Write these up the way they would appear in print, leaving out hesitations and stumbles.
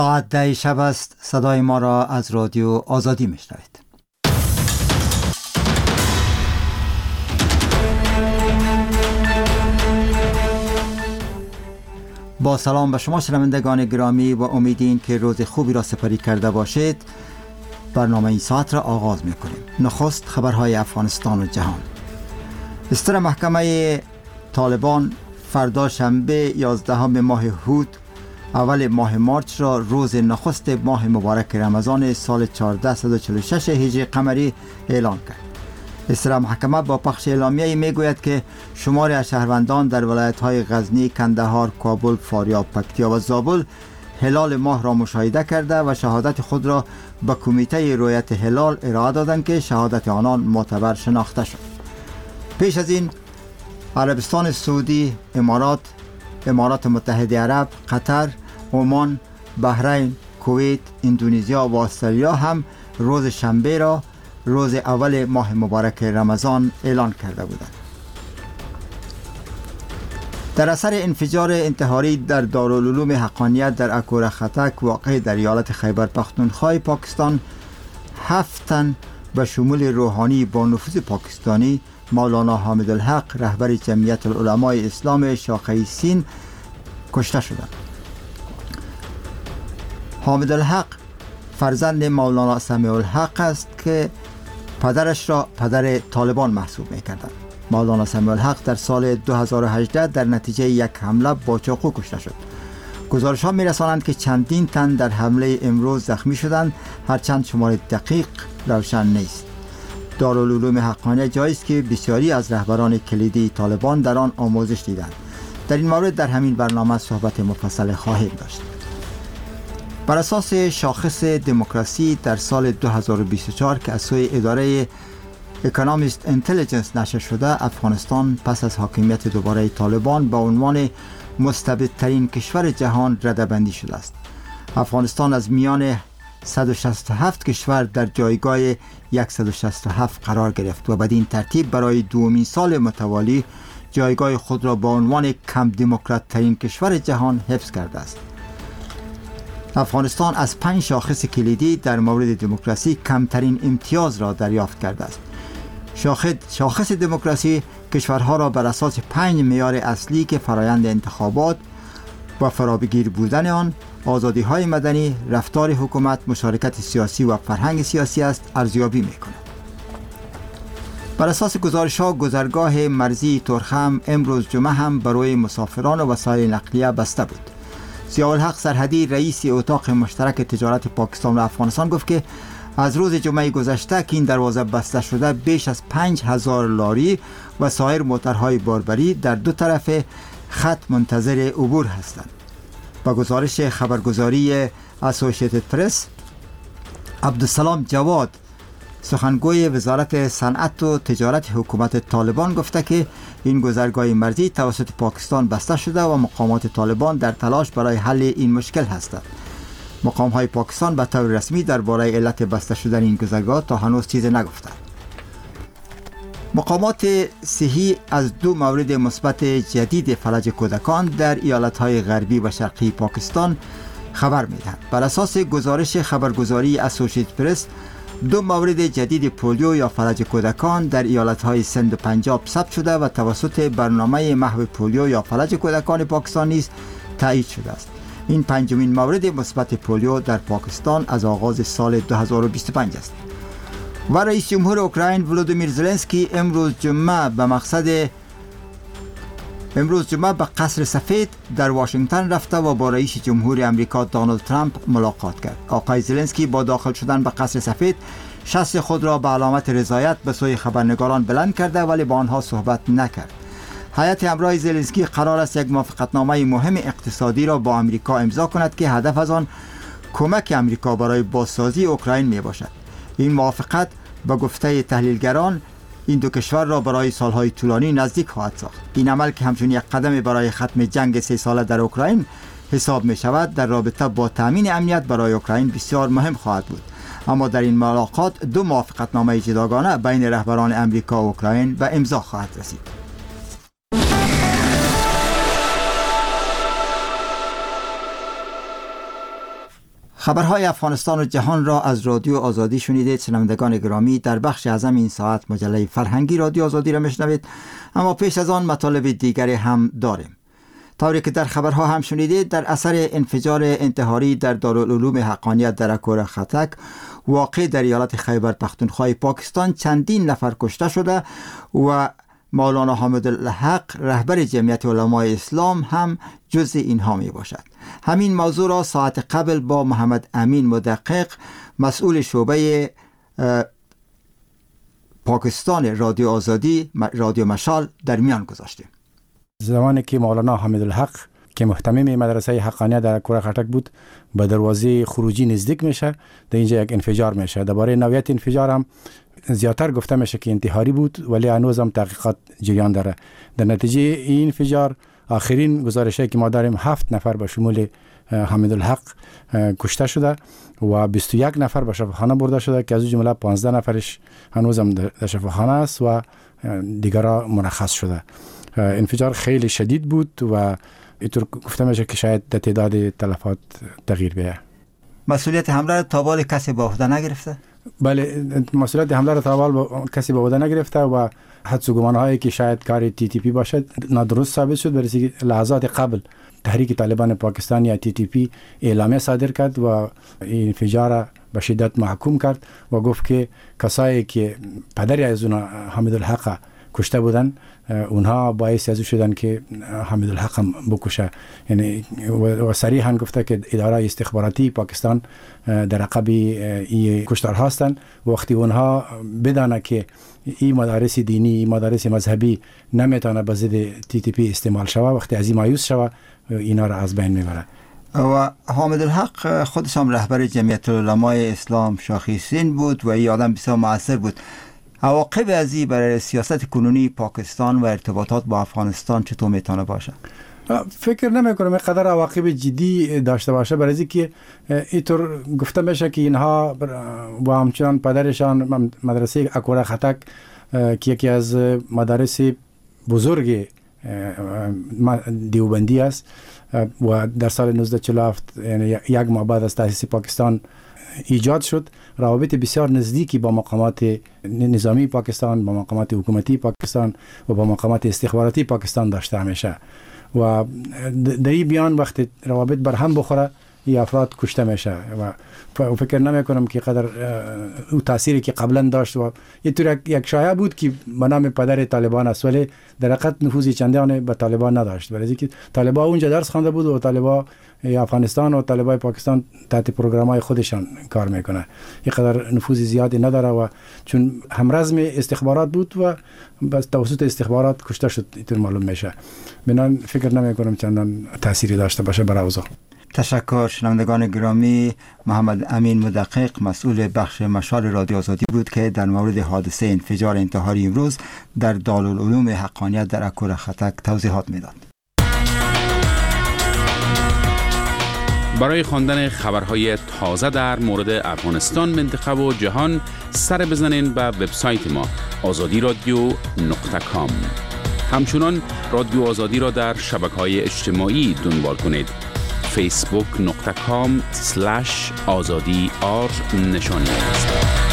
ساعت 10 شب است. صدای ما را از رادیو آزادی میشنوید. با سلام به شما شنوندگان گرامی و امیدین که روز خوبی را سپری کرده باشید. برنامه این ساعت را آغاز میکنیم. نخست خبرهای افغانستان و جهان. بستر محکمه طالبان فردا شنبه 11 ماه هود اول ماه مارچ را روز نخست ماه مبارک رمضان سال 1446 هجری قمری اعلان کرد. بستر محکمه با پخش اعلامیه‌ای میگوید که شماری از شهروندان در ولایت‌های غزنی، کندهار، کابل، فاریاب، پکتیا و زابل هلال ماه را مشاهده کرده و شهادت خود را به کمیته رؤیت هلال ارائه دادند که شهادت آنان معتبر شناخته شد. پیش از این عربستان سعودی، امارات متحده عرب، قطر، عمان، بحرین، کویت، اندونزیا و استرالیا هم روز شنبه را روز اول ماه مبارک رمضان اعلان کرده بودند. در اثر انفجار انتحاری در دارالعلوم حقانیت در اکور خطک واقع در ایالت خیبر پختونخوا پاکستان 7 تن به شمول روحانی با نفوذ پاکستانی مولانا حامدالحق رهبر جمعیت العلماء اسلام شاخه سین کشته شدند. حامدالحق فرزند مولانا سمیع‌الحق است که پدرش را پدر طالبان محسوب می‌کردند. مولانا سمیع‌الحق در سال 2018 در نتیجه یک حمله با چاقو کشته شد. گزارش‌ها می‌رسانند که چندین تن در حمله امروز زخمی شدند، هرچند شمار دقیق روشن نیست. دارالعلوم حقانیت جایی است که بسیاری از رهبران کلیدی طالبان در آن آموزش دیدند. در این مورد در همین برنامه صحبت مفصل خواهیم داشت. بر اساس شاخص دموکراسی در سال 2024 که از سوی اداره اکونومیست اینتلیجنس نشر شده، افغانستان پس از حاکمیت دوباره طالبان به عنوان مستبدترین کشور جهان رده‌بندی شده است. افغانستان از میان 167 کشور در جایگاه 167 قرار گرفت و بدین ترتیب برای دومین سال متوالی جایگاه خود را به عنوان کم دموکرات ترین کشور جهان حفظ کرده است. افغانستان از 5 شاخص کلیدی در مورد دموکراسی کمترین امتیاز را دریافت کرده است. شاخص دموکراسی کشورها را بر اساس 5 معیار اصلی که فرایند انتخابات و فرابگیر بودن آن، آزادی‌های مدنی، رفتار حکومت، مشارکت سیاسی و فرهنگ سیاسی است ارزیابی می‌کند. بر اساس گزارش‌ها گذرگاه مرزی ترخم امروز جمعه هم برای مسافران و وسایل نقلیه بسته بود. ضیاءالحق سرحدی رئیس اتاق مشترک تجارت پاکستان و افغانستان گفت که از روز جمعه گذشته که این دروازه بسته شده بیش از 5000 لاری و سایر موترهای باربری در دو طرف خط منتظر عبور هستند. با گزارش خبرگزاری اسوسییتد پرس، عبدالسلام جواد سخنگوی وزارت صنعت و تجارت حکومت طالبان گفته که این گذرگاه مرزی توسط پاکستان بسته شده و مقامات طالبان در تلاش برای حل این مشکل هستند. مقام‌های پاکستان به طور رسمی درباره علت بسته شدن این گذرگاه تا هنوز چیزی نگفتند. مقامات صحی از 2 مورد مثبت جدید فلج کودکان در ایالت‌های غربی و شرقی پاکستان خبر می‌دهند. بر اساس گزارش خبرگزاری اسوسییتد پرس، 2 مورد جدید پولیو یا فلج کودکان در ایالت‌های سند و پنجاب ثبت شده و توسط برنامه محو پولیو یا فلج کودکان پاکستان نیز تایید شده است. این 5مین مورد مثبت پولیو در پاکستان از آغاز سال 2025 است. و رئیس جمهور اوکراین ولودیمیر زلنسکی امروز جمعه به قصر سفید در واشنگتن رفته و با رئیس جمهور امریکا دونالد ترامپ ملاقات کرد. آقای زلنسکی با داخل شدن به قصر سفید شست خود را به علامت رضایت به سوی خبرنگاران بلند کرده ولی با آنها صحبت نکرد. هیئت همراه زلنسکی قرار است یک موافقتنامه مهم اقتصادی را با امریکا امضا کند که هدف از آن کمک امریکا برای بازسازی اوکراین می باشد. این موافقت به گفته تحلیلگران این دو کشور را برای سالهای طولانی نزدیک خواهد ساخت. این عمل که همچون یک قدم برای ختم جنگ 3 ساله در اوکراین حساب می شود، در رابطه با تامین امنیت برای اوکراین بسیار مهم خواهد بود. اما در این ملاقات 2 موافقتنامه جداگانه بین رهبران امریکا و اوکراین به امضا خواهد رسید. خبرهای افغانستان و جهان را از رادیو آزادی شنیدید. شنوندگان گرامی، در بخش اعظم این ساعت مجله فرهنگی رادیو آزادی را میشنوید، اما پیش از آن مطالب دیگری هم داریم. طوری که در خبرها هم شنیدید، در اثر انفجار انتحاری در دارالعلوم حقانیت در اکور خطک واقع در ایالت خیبر پختونخوا پاکستان چندین نفر کشته شده و مولانا حامد الحق رهبر جمعیت علمای اسلام هم جزء اینها می باشد. همین موضوع را ساعت قبل با محمد امین مدقق مسئول شعبه پاکستان رادیو آزادی رادیو مشال در میان گذاشتیم. زمانی که مولانا حامد الحق که محتمم مدرسه حقانیت در کوره خټک بود به دروازه خروجی نزدیک میشه، در اینجا یک انفجار میشه. درباره نوعیت انفجار هم زیاتر گفته میشه که انتحاری بود، ولی هنوز هم تحقیقات جریان داره. در نتیجه این انفجار آخرین گزارشی که ما داریم 7 نفر به شمول حامد الحق کشته شده و 21 نفر به شفاخانه برده شده که از جمله 15 نفرش هنوز هم در شفاخانه است و دیگرها مرخص شده. انفجار خیلی شدید بود و اینطور گفته میشه که شاید در تعداد تلفات تغییر بیاید. مسئولیت حمله را تا بال کسی به عهده نگرفته؟ بله، مسئولیت حمله را تا بال کسی به عهده نگرفته و حدس و گمان‌هایی که شاید کار تی تی پی باشد نادرست ثابت شد. برای لحظات قبل تحریک طالبان پاکستان یا تی تی پی اعلامیه صادر کرد و این انفجار به شدت محکوم کرد و گفت که کسایی که پدری از اونها حامد الحق کشته بودن اونها باعث از شدن که حامد الحق هم بکشه. یعنی و صریحا گفته که اداره استخباراتی پاکستان در عقب این کشتار هستند. وقتی اونها بدانه که این مدارس دینی، این مدارس مذهبی نمیتونه به ضد تی تی پی استعمال شوه، وقتی از این مایوس شوه اینا را از بین میبره. و حامد الحق خودش هم رهبر جمعیت علمای اسلام شاخی سین بود و این آدم بسیار مؤثر بود. عواقب از این برای سیاست کنونی پاکستان و ارتباطات با افغانستان چطور میتونه باشه؟ فکر نمی کنم اینقدر عواقب جدی داشته باشه، برای اینکه اینطور گفته میشه که اینها و همچنان پدرشان مدرسه اکور خطک که یکی از مدارس بزرگ دیوبندی است و در سال 1947 یعنی یک ماه بعد از تأسیس پاکستان ایجاد شد، روابط بسیار نزدیکی با مقامات نظامی پاکستان، با مقامات حکومتی پاکستان و با مقامات استخباراتی پاکستان داشته همیشه و در این بیان وقتی روابط بر هم بخوره این افراد کشته میشه و فکر نمی کنم که قدر او تأثیری که قبلا داشت و یه طور یک شایعه بود که به نام پدر طالبان است، ولی در حقیقت نفوذی چندانی به طالبان نداشت، برای اینکه طالبان اونجا درس خوانده بود و طالبان افغانستان و طالبان پاکستان تحت پروگرام‌های خودشان کار میکنه. یک قدر نفوذ زیادی نداره و چون همرزم استخبارات بود و بس توسط استخبارات کشته شد اینطور معلوم میشه. بنابراین فکر نمی کنم چندان تأثیری داشته باشه بر اوضاع. تشکر. شنوندگان گرامی، محمد امین مدقق مسئول بخش مشال رادیو آزادی بود که در مورد حادثه انفجار انتحاری امروز در دارالعلوم حقانیت در اکور خطک توضیحات میداد. برای خواندن خبرهای تازه در مورد افغانستان، منطقه و جهان سر بزنین به وبسایت ما azadiradio.com. همچنان رادیو آزادی را در شبکه‌های اجتماعی دنبال کنید. facebook.com/azadi نشانی است.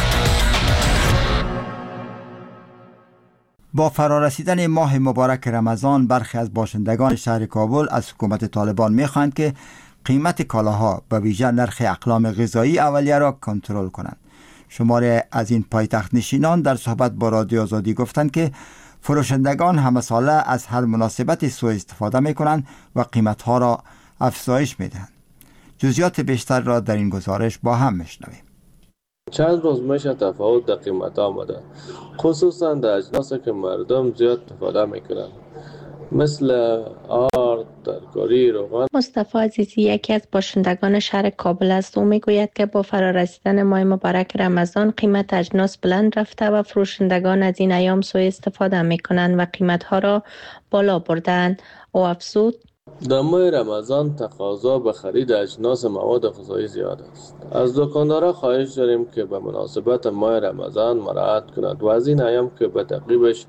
با فرارسیدن ماه مبارک رمضان، برخی از باشندگان شهر کابل از حکومت طالبان می‌خواهند که قیمت کالاها به ویژه نرخ اقلام غذایی اولیه را کنترل کنند. شماری از این پایتخت نشینان در صحبت با رادیو آزادی گفتند که فروشندگان همه ساله از هر مناسبت سوء استفاده می‌کنند و قیمت‌ها را افزایش میدهند. جزئیات بیشتر را در این گزارش با هم میشنویم. چند روز میشه تفاوت در قیمت آمده، خصوصا در اجناسی که مردم زیاد استفاده میکنند مثل آرد، ترکاری، روغن. مصطفی عزیزی یکی از باشندگان شهر کابل است. او میگوید که با فرارسیدن ماه مبارک رمضان قیمت اجناس بلند رفته و فروشندگان از این ایام سوء استفاده میکنند و قیمتها را بالا بردند. او افزود در ماه رمضان تقاضا به خرید اجناس مواد غذایی زیاد است. از دکانداران خواهش داریم که به مناسبت ماه رمضان مراعات کنند و از این ایام که به تعقیبش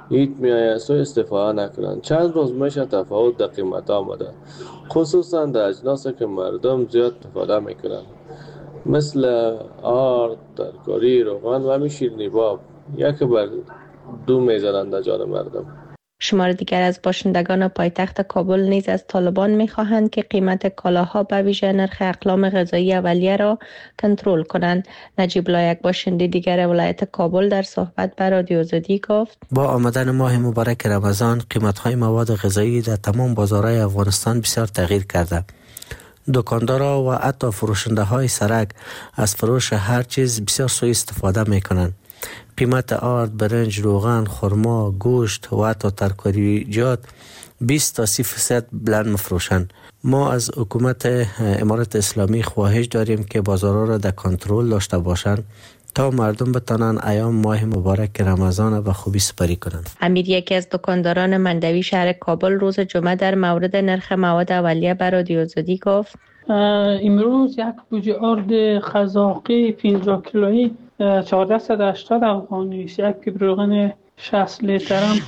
هیچ میایه سوء استفاده نکنند. چند روز میشه تفاوت در قیمت آمده، خصوصا در اجناسی که مردم زیاد استفاده میکنند مثل آرد، ترکاری، روغن و همین شیرینی باب یک بر دو میزنند در جان مردم. شمار دیگر از باشندگان پایتخت کابل نیز از طالبان می‌خواهند که قیمت کالاها به ویژه نرخ اقلام غذایی اولیه را کنترل کنند. نجیب الله، یک باشنده دیگر ولایت کابل، در صحبت با رادیو آزادی گفت: با آمدن ماه مبارک رمضان قیمت‌های مواد غذایی در تمام بازارهای افغانستان بسیار تغییر کرده. دکاندارها و حتی فروشنده‌های سرک از فروش هر چیز بسیار سوء استفاده می‌کنند. قیمت آرد، برنج، روغن، خرما، گوشت و حتی ترکاریجات 20 تا 30% بلند مفروشند. ما از حکومت امارت اسلامی خواهش داریم که بازارها را در کنترل داشته باشند تا مردم بتانند ایام ماه مبارک رمضان را به خوبی سپری کنند. امیر، یکی از دکانداران مندوی شهر کابل، روز جمعه در مورد نرخ مواد اولیه به رادیو آزادی گفت: امروز یک بوجه آرد قزاقی 50 کیلویی 1480 افغانی است. یک پیپ روغن 60 لیتر هم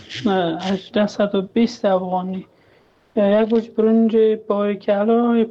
1820 افغانی. یک بوجه برنج باریکلا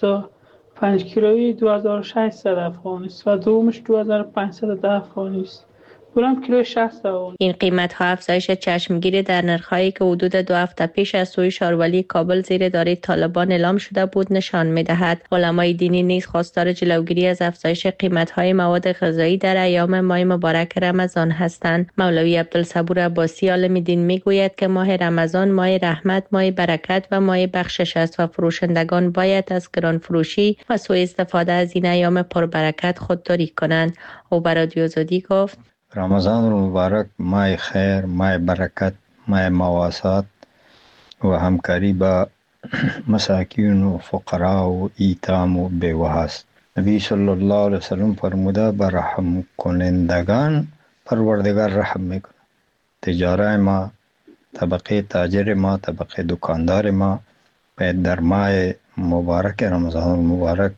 25 کیلویی 2600 افغانی است و دومش 2510 افغانی است. برام کیلو 60 افغانی. این قیمت ها افزایش چشمگیری در نرخ‌هایی که حدود 2 هفته پیش از سوی شاروالی کابل زیر اداره طالبان اعلام شده بود نشان می‌دهد. علمای دینی نیز خواستار جلوگیری از افزایش قیمت‌های مواد غذایی در ایام ماه مبارک رمضان هستند. مولوی عبدالصبور عباسی عالم دین میگوید که ماه رمضان ماه رحمت، ماه برکت و ماه بخشش است و فروشندگان باید از گران فروشی و سوء استفاده از این ایام پربرکت خودداری کنند. او بر رادیو آزادی گفت: رمضان المبارک ماه خیر، ماه برکت، ماه مواسات و همکاری با مساکین و فقرا و ایتام و بیوه است. نبی صلی الله علیه وسلم فرموده به رحم کنندگان پروردگار رحم میکنه. تجاره ما، طبقه تاجر ما، طبقه دکاندار ما باید در ماه مبارک رمضان المبارک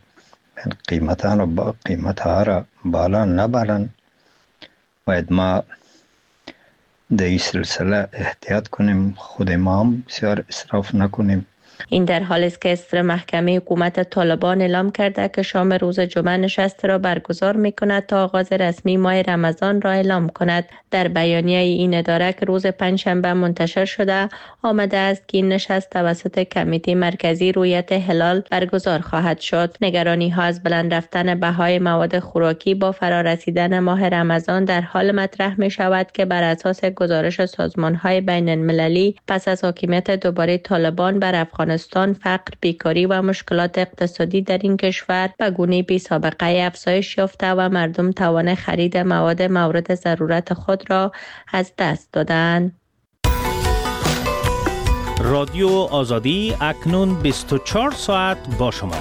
قیمتها را بالا نبرند. باید ما در این سلسله احتیاط کنیم، خود ما هم بسیار اسراف نکنیم. این در حال است که صدر محکمه حکومت طالبان اعلام کرده که شام روز جمعه نشست را برگزار می‌کند تا آغاز رسمی ماه رمضان را اعلام کند. در بیانیه این اداره که روز پنجشنبه منتشر شده آمده است که این نشست توسط کمیته مرکزی رویت هلال برگزار خواهد شد. نگرانی ها از بلند رفتن بهای مواد خوراکی با فرارسیدن ماه رمضان در حال مطرح می شود که بر اساس گزارش سازمان‌های بین‌المللی پس از حاکمیت دوباره طالبان بر افغانستان فقر، بیکاری و مشکلات اقتصادی در این کشور به گونه بی سابقه افزایش یافته و مردم توان خرید مواد مورد ضرورت خود را از دست دادند. رادیو آزادی اکنون 24 ساعت با شما.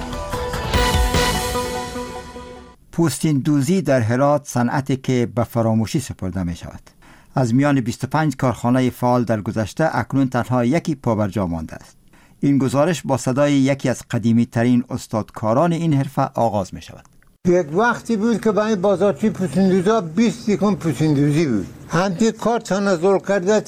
پوستین دوزی در هرات صنعتی که به فراموشی سپرده می شود. از میان 25 کارخانه فعال در گذشته اکنون تنها یکی پابرجا مانده است. این گزارش با صدای یکی از قدیمی ترین استادکاران این حرفه آغاز می شود. یک وقتی بود که برای بازارچی پوستیندوزا 20 یکم پوستیندوزی بود. همین کار تنزل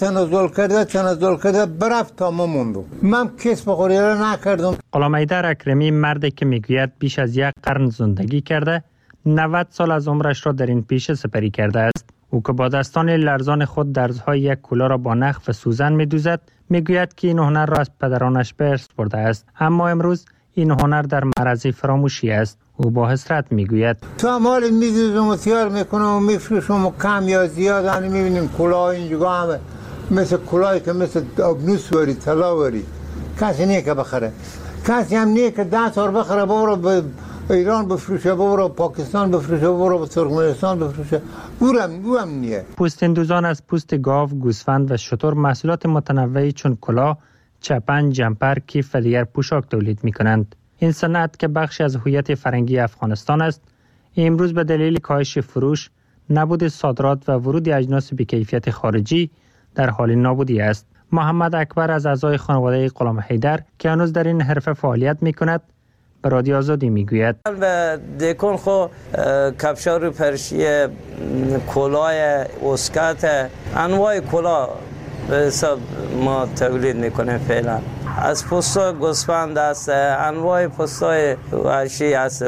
کرده برفت تا ما موندم. من کسب خوریه نکردم. غلام حیدر اکرمی، مردی که میگوید بیش از 1 قرن زندگی کرده، 90 سال از عمرش را در این پیشه سپری کرده است. او که با دستان لرزان خود درزهای یک کولا را با نخ و سوزن می‌دوزد، میگوید که این هنر را از پدرانش به ارث برده است، اما امروز این هنر در معرض فراموشی است. او با حسرت میگوید: تو مال می‌دوزم و تیار میکنم و میفروشم و کم یا زیاد آن میبینیم کلاه اینجا همه مثل کلاهی که مثل ابنوس وری طلا وری کسی نیه که بخره، کسی هم نیه که 10 تا بخره برو به ایران بفروشه، برو پاکستان بفروشه، برو به ترکمنستان بفروشه. اونم نیه. پوست‌اندوزان از پوست گاو، گوسفند و شتر محصولات متنوعی چون کلاه، چپن، جمپر، کیف و دیگر پوشاک تولید می‌کنند. این صنعت که بخشی از هویت فرهنگی افغانستان است، امروز به دلیل کاهش فروش، نبود صادرات و ورود اجناس بی‌کیفیت خارجی در حال نابودی است. محمد اکبر از اعضای خانواده غلام حیدر که هنوز در این حرفه فعالیت می‌کند، به رادیو آزادی میگوید: به دکون خو کفشار پرشی، کلاه اسکات، انواع کلاه به حساب ما تولید میکنیم فعلا. از پوستای گوسفند است، انواع پوستای وحشی است،